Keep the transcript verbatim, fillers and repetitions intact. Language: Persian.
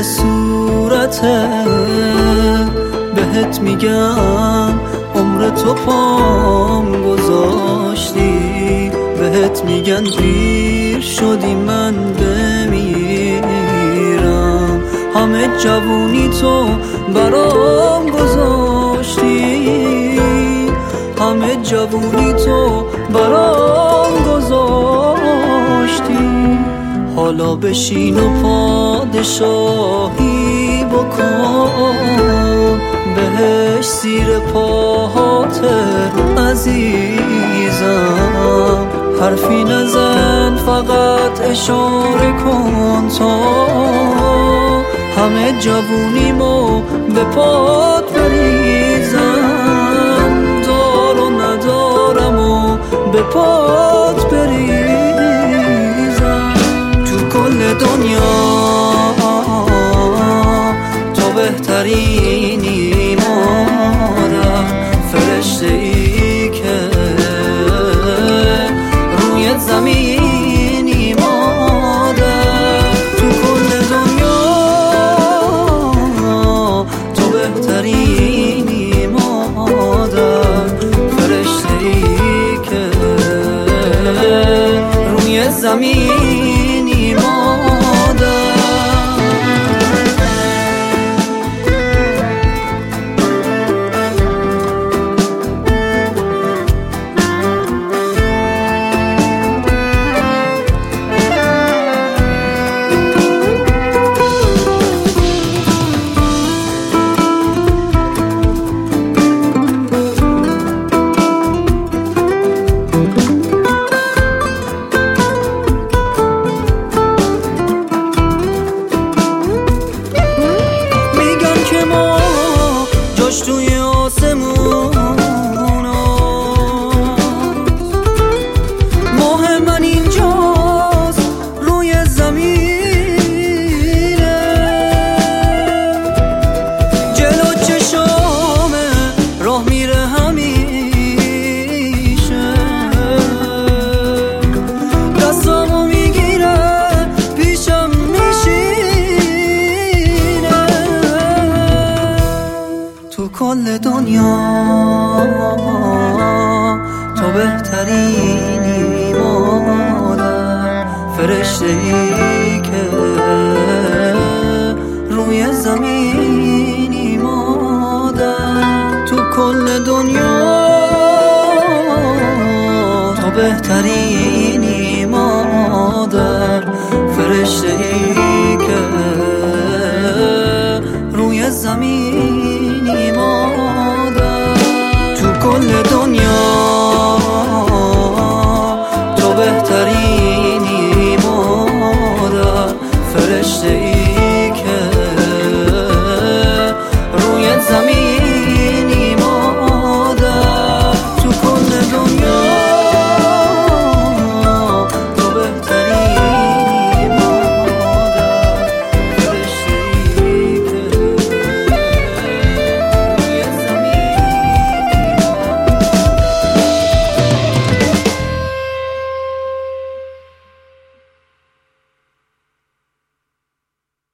صورته بهت میگم عمر تو پام گذاشتی، بهت میگن دیر شدی من بمیرم. همه جوونی تو برام گذاشتی، همه جوونی تو برام گذاشتی. حالا بشین و پادشاهی بکن، بهش زیر پاهاته عزیزم. حرفی نزن فقط اشاره کن تا همه جوونیمو به پات بریزم. دار و ندارم و به پات بریزم. تو کل دنیا تو بهترینی مادر، فرشته ای که روی زمینی مادر. تو کل دنیا تو بهترینی مادر، فرشته ای که روی زمینی مادر. توی آسمون ماه من اینجاست روی زمینه، جلو چشامه راه میره همیشه، دستامو میگیره پیشم میشینه. تو کل دنیا تو بهترینی مادر، فرشته ای که روی زمینی مادر. تو کل دنیا تو بهترینی